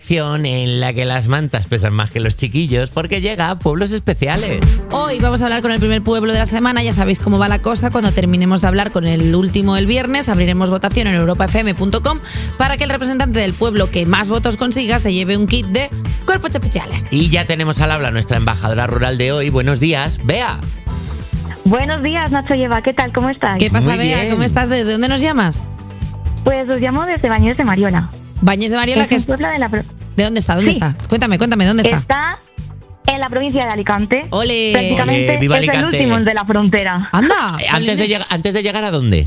sección en la que las mantas pesan más que los chiquillos porque llega a Pueblos Especiales. Hoy vamos a hablar con el primer pueblo de la semana. Ya sabéis cómo va la cosa. Cuando terminemos de hablar con el último el viernes, abriremos votación en europafm.com para que el representante del pueblo que más votos consiga se lleve un kit de Cuerpos Especiales. Y ya tenemos al habla nuestra embajadora rural de hoy. Buenos días, Bea. Buenos días, Nacho y Eva, ¿qué tal? ¿Cómo estáis? ¿Qué pasa, Muy Bea? bien. ¿Cómo estás? ¿De dónde nos llamas? Pues os llamo desde Bañeres de Mariola. Bañes de Mariola, que Es es... un pueblo de la ¿De dónde está? ¿Dónde Sí. está? Cuéntame, ¿dónde está? Está en la provincia de Alicante. ¡Ole! Prácticamente Ole, viva es Alicante. el último de la frontera. ¡Anda! Antes de llegar ¿a dónde?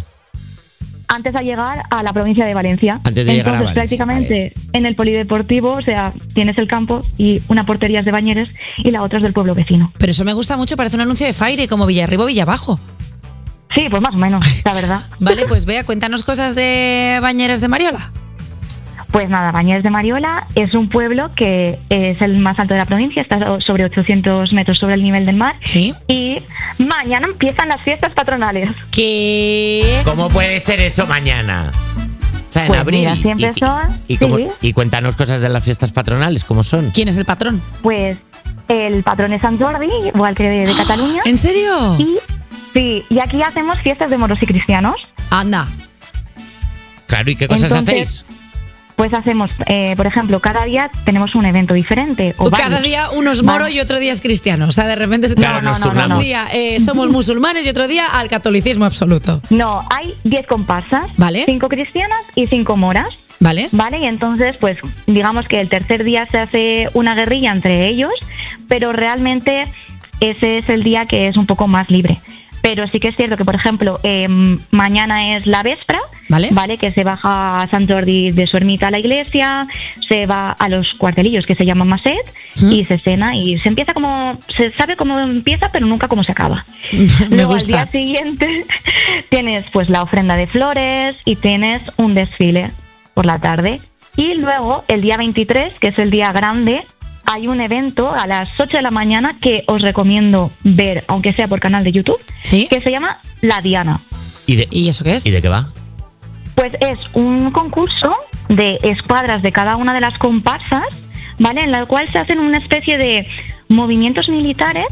Antes de llegar a la provincia de Valencia. Antes de llegar a Entonces, Valencia, prácticamente en el polideportivo, o sea, tienes el campo y una portería es de Bañeres y la otra es del pueblo vecino. Pero eso me gusta mucho, parece un anuncio de Fire, como Villarriba o Villabajo. Sí, pues más o menos, la verdad. Vale, pues Bea, cuéntanos cosas de Bañeres de Mariola. Pues nada, Bañeres de Mariola es un pueblo que es el más alto de la provincia, está sobre 800 metros sobre el nivel del mar. Sí. Y mañana empiezan las fiestas patronales. ¿Qué? ¿Cómo puede ser eso mañana? O sea, en Pues abril. mira, siempre son... Y, sí. y cuéntanos cosas de las fiestas patronales, ¿cómo son? ¿Quién es el patrón? Pues el patrón es Sant Jordi, igual que de Cataluña. ¿En serio? Y sí, y aquí hacemos fiestas de moros y cristianos. Anda. Claro, ¿y qué cosas Entonces, hacéis? Pues hacemos, por ejemplo, cada día tenemos un evento diferente. O Cada varios. día uno es moro y otro día es cristiano. O sea, de repente se Claro, nos turnamos. un día somos musulmanes y otro día al catolicismo absoluto. No, hay 10 comparsas, Vale. 5 cristianas y 5 moras. ¿Vale? Vale, y entonces, pues, digamos que el tercer día se hace una guerrilla entre ellos, pero realmente ese es el día que es un poco más libre. Pero sí que es cierto que, por ejemplo, mañana es la véspera, ¿Vale? Que se baja a Sant Jordi de su ermita a la iglesia, se va a los cuartelillos que se llaman Maset y se cena y se empieza como, se sabe cómo empieza, pero nunca cómo se acaba. Me Luego al gusta. día siguiente tienes pues la ofrenda de flores y tienes un desfile por la tarde. Y luego el día 23, que es el día grande, hay un evento a las 8 de la mañana que os recomiendo ver, aunque sea por canal de YouTube, ¿Sí? que se llama La Diana. ¿Y eso qué es? ¿Y de qué va? Pues es un concurso de escuadras de cada una de las comparsas, ¿vale? En la cual se hacen una especie de movimientos militares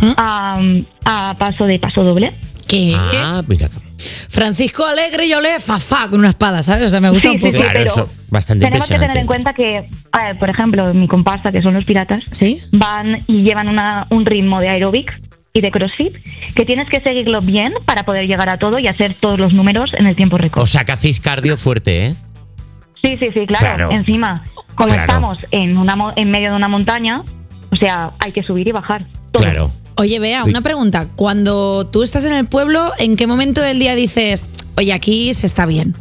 a paso doble. ¿Qué? Ah, mira. Francisco Alegre y Olé, fa, con una espada, ¿sabes? O sea, me gusta un poco. Claro, pero eso, bastante tenemos que tener impresionante. en cuenta que, a ver, por ejemplo, mi comparsa, que son los piratas, ¿Sí? van y llevan un ritmo de aeróbic y de crossfit que tienes que seguirlo bien para poder llegar a todo y hacer todos los números en el tiempo récord. O sea, que hacéis cardio fuerte, ¿eh? Sí, claro. Claro. Encima, como Claro. estamos en medio de una montaña, o sea, hay que subir y bajar. Todo. Claro. Oye, Bea, Uy. una pregunta. Cuando tú estás en el pueblo, ¿en qué momento del día dices, oye, aquí se está bien?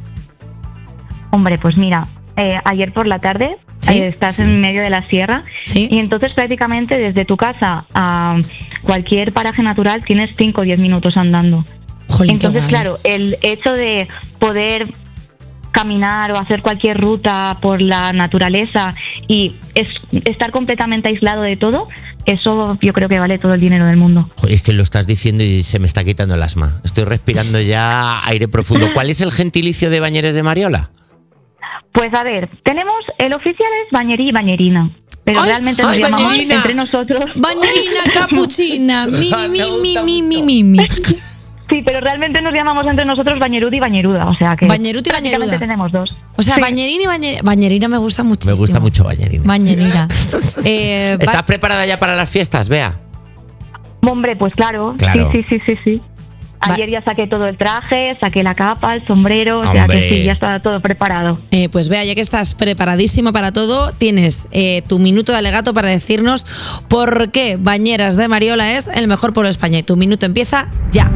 Hombre, pues mira, ayer por la tarde ¿Sí? estás en medio de la sierra ¿Sí? y entonces prácticamente desde tu casa a cualquier paraje natural tienes 5 o 10 minutos andando. Jolín, qué Entonces, guay. claro, el hecho de poder caminar o hacer cualquier ruta por la naturaleza y estar completamente aislado de todo, eso yo creo que vale todo el dinero del mundo. Joder, es que lo estás diciendo y se me está quitando el asma. Estoy respirando ya aire profundo. ¿Cuál es el gentilicio de Bañeres de Mariola? Pues a ver, tenemos, el oficial es bañerí y bañerina, pero Ay, realmente nos ay, llamamos bañerina. entre nosotros. Bañerina, capuchina, Me gusta mi. Sí, pero realmente nos llamamos entre nosotros bañerud y bañeruda, o sea que Bañerut y prácticamente bañeruda. tenemos dos. O sea, Sí. bañerina y bañerina. Bañerina me gusta muchísimo. Me gusta mucho Bañerina. Bañerina. ¿Estás preparada ya para las fiestas, Bea? Hombre, pues claro. Claro. Sí. Ayer ya saqué todo el traje, saqué la capa, el sombrero, o sea Hombre. que sí, ya está todo preparado. Pues Bea, ya que estás preparadísima para todo, tienes tu minuto de alegato para decirnos por qué Bañeres de Mariola es el mejor pueblo de España. Y tu minuto empieza ya.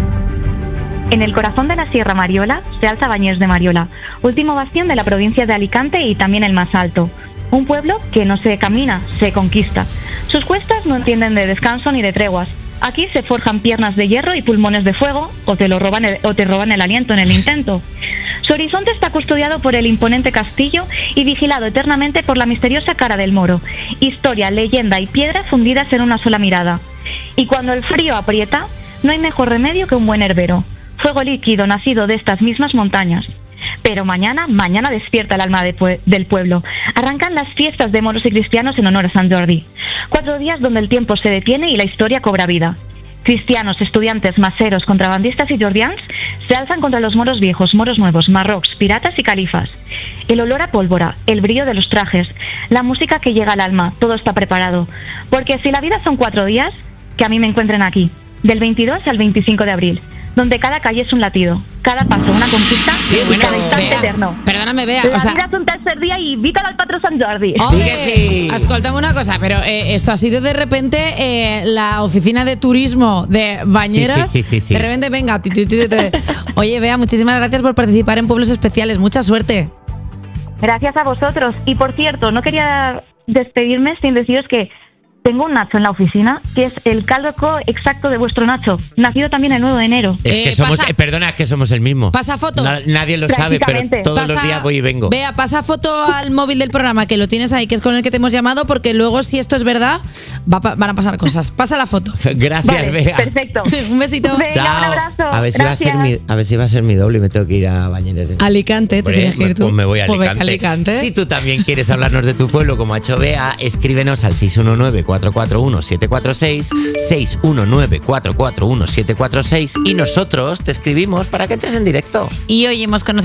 En el corazón de la Sierra Mariola se alza Bañeres de Mariola, último bastión de la provincia de Alicante y también el más alto. Un pueblo que no se camina, se conquista. Sus cuestas no entienden de descanso ni de treguas. Aquí se forjan piernas de hierro y pulmones de fuego, o te roban el aliento en el intento. Su horizonte está custodiado por el imponente castillo y vigilado eternamente por la misteriosa cara del moro. Historia, leyenda y piedra fundidas en una sola mirada. Y cuando el frío aprieta, no hay mejor remedio que un buen herbero. Fuego líquido nacido de estas mismas montañas. Pero mañana despierta el alma del pueblo. Arrancan las fiestas de moros y cristianos en honor a Sant Jordi. 4 días donde el tiempo se detiene y la historia cobra vida. Cristianos, estudiantes, maseros, contrabandistas y jordians se alzan contra los moros viejos, moros nuevos, marrocs, piratas y califas. El olor a pólvora, el brillo de los trajes, la música que llega al alma, todo está preparado. Porque si la vida son 4 días, que a mí me encuentren aquí, del 22 al 25 de abril, donde cada calle es un latido, cada paso una conquista y cada instante eterno. Perdóname, Bea. La vida es un tercer día y vítala al patró Sant Jordi. Hombre, escolta'm una cosa, pero esto ha sido de repente la oficina de turismo de Bañeras. Sí. De repente, venga. Oye, Bea, muchísimas gracias por participar en Pueblos Especiales. Mucha suerte. Gracias a vosotros. Y por cierto, no quería despedirme sin deciros que tengo un Nacho en la oficina, que es el calco exacto de vuestro Nacho, nacido también el 9 de enero. Es que somos, perdona, es que somos el mismo. Pasa foto. Nadie lo sabe, pero todos los días voy y vengo. Vea, pasa foto al móvil del programa, que lo tienes ahí, que es con el que te hemos llamado, porque luego, si esto es verdad, van a pasar cosas. Pasa la foto. Gracias, vale, Bea. Perfecto. Un besito. Venga, chao. un abrazo. A ver si va a ser mi doble y me tengo que ir a Bañeres. Alicante, te tienes que ir tú. Pues me voy a Alicante. Si tú también quieres hablarnos de tu pueblo, como ha hecho Bea, escríbenos al 619-441-746, 619-441-746 y nosotros te escribimos para que entres en directo. Y hoy hemos conocido